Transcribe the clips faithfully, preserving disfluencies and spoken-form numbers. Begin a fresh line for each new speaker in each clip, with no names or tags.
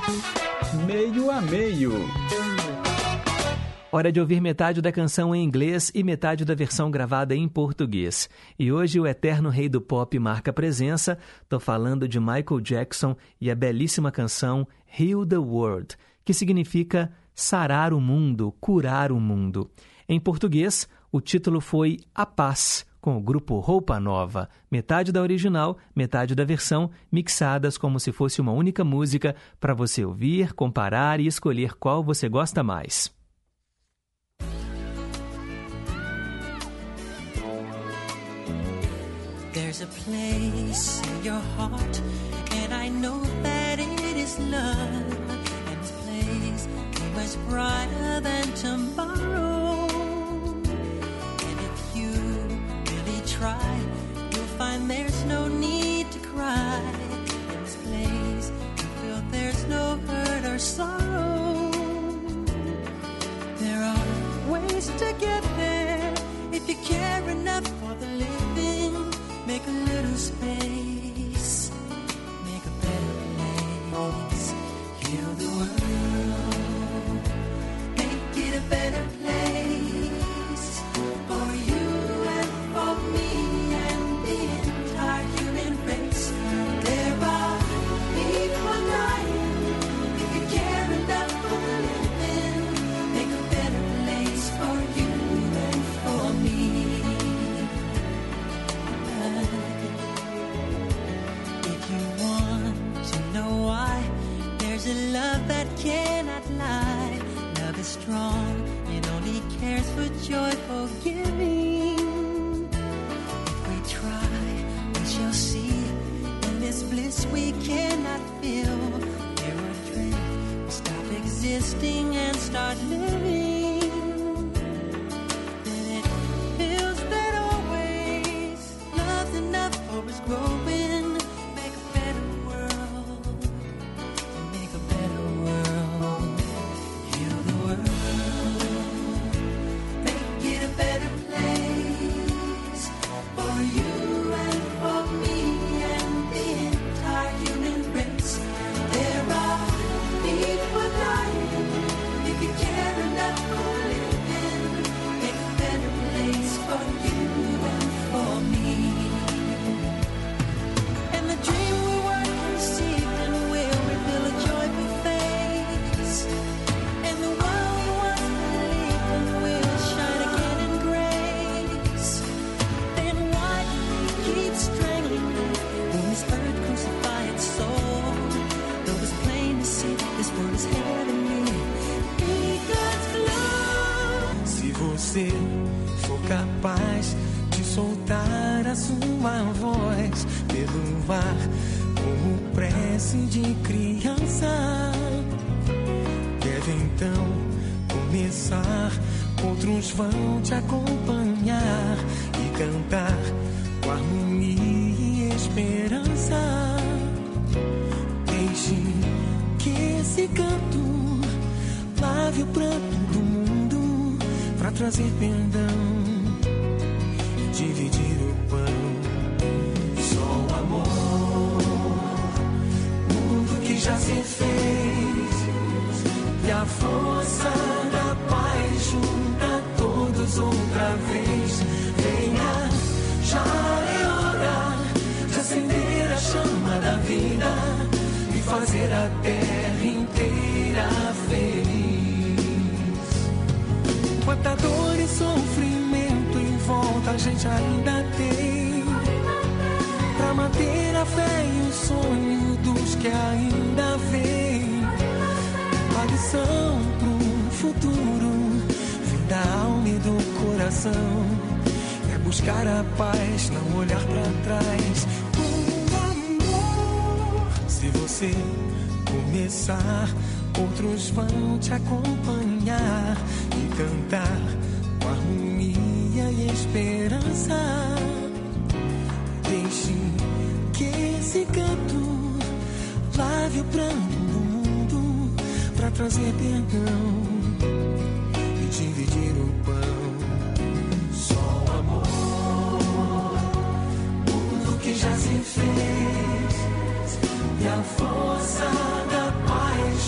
Meio a meio.
Hora de ouvir metade da canção em inglês e metade da versão gravada em português. E hoje o eterno rei do pop marca presença. Tô falando de Michael Jackson e a belíssima canção Heal the World, que significa sarar o mundo, curar o mundo. Em português, o título foi A Paz, com o grupo Roupa Nova. Metade da original, metade da versão, mixadas como se fosse uma única música para você ouvir, comparar e escolher qual você gosta mais.
There's a place in your heart, and I know that it is love. And this place is much brighter than tomorrow. And if you really try, you'll find there's no need to cry. In this place, you feel there's no hurt or sorrow. There are ways to get there if you care enough for the living. Make a little space, make a better place. Heal the world, make it a better place for you and for me and the entire human race. There are people dying. If you care enough for the living, make a better place for you and for me. There's a love that cannot lie. Love is strong, it only cares for joyful giving. If we try, we shall see. In this bliss we cannot feel. There are dreams, stop existing and start living. Then it feels that always love's enough for us growing.
você for capaz de soltar a sua voz, perdoar como prece de criança, deve então começar. Outros vão te acompanhar e cantar com harmonia e esperança. Deixe que esse canto lave o pranto do mundo pra trazer perdão e dividir o pão. Só o amor, mundo que já se fez, e a força da paz junta todos outra vez. Venha, já é hora de acender a chama da vida e fazer a terra inteira feliz. Quanta dor e sofrimento em volta a gente ainda tem, pra manter a fé e o sonho dos que ainda vêm. A lição pro futuro vem da alma e do coração, é buscar a paz, não olhar pra trás. Se você começar, outros vão te acompanhar e cantar com harmonia e esperança. Deixe que esse canto lave o pranto do mundo pra trazer perdão e dividir o pão. Só o amor, mundo que já se fez, e a força da paz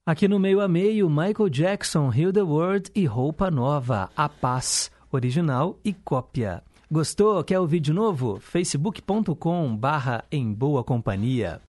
Aqui no Meio a Meio, Michael Jackson, Heal the World e Roupa Nova, A Paz, original e cópia. Gostou? Quer ouvir de novo? facebook ponto com barra Em Boa Companhia.